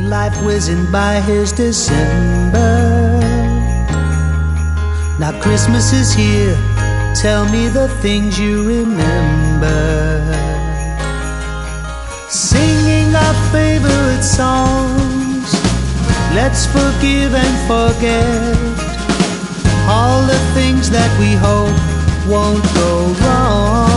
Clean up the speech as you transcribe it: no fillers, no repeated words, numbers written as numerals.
Life whizzing by, here's December. Now Christmas is here, tell me the things you remember. Singing our favorite songs, let's forgive and forget all the things that we hope won't go wrong.